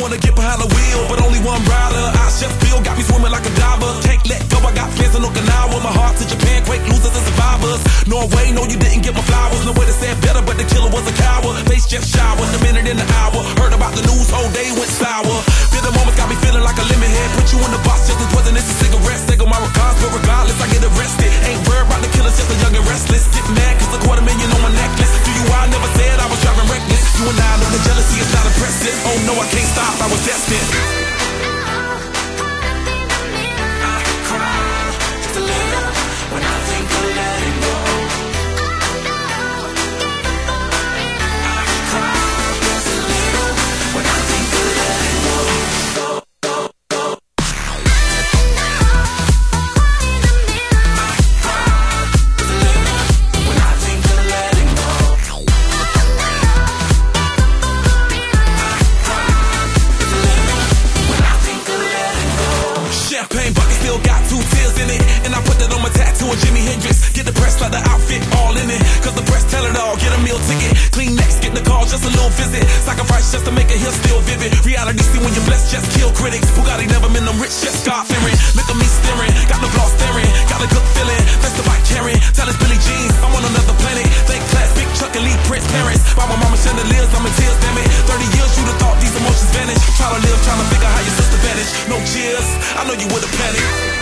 wanna get behind the wheel, but only one rider. I just feel got me swimming like a diver. Can't let go, I got fans in Okinawa. My heart to Japan, quake losers and survivors. Norway, no, you didn't get my flowers. No way to say it better, but the killer was a coward. Face just showered, a minute in the hour. Heard about the news, whole day went sour. Feel the moments got me feeling like a lemon head. Put you in the box just as poison, it's a cigarette. Say go my regards, but regardless, I get arrested. Ain't worried about the killers, just a young and restless. Get mad cause $250,000 on my necklace. To you, I never said I was driving reckless. You and I know the jealousy is not impressive. Oh no, I can't stop, I was destined. Champagne bucket still got 2 tears in it, and I put that on my tattoo of Jimi Hendrix. Get the press like the outfit all in it, cause the press tell it all. Get a meal ticket, clean next, get the call, just a little visit. Sacrifice just to make it here still vivid. Reality see when you're blessed, just kill critics. Bugatti never been them rich, just God fearing. Look at me staring, got the flaw staring, got a good feeling. That's the bike carrying, tell us Billie Jean, I'm on another planet. Think class, big Chuck and Lee Prince parents. By my mama chandeliers, I'm in tears, damn it. 30 years you'd have thought these emotions vanish. Try to live, trying to figure how your sister vanished. No cheers, I know you would've panicked.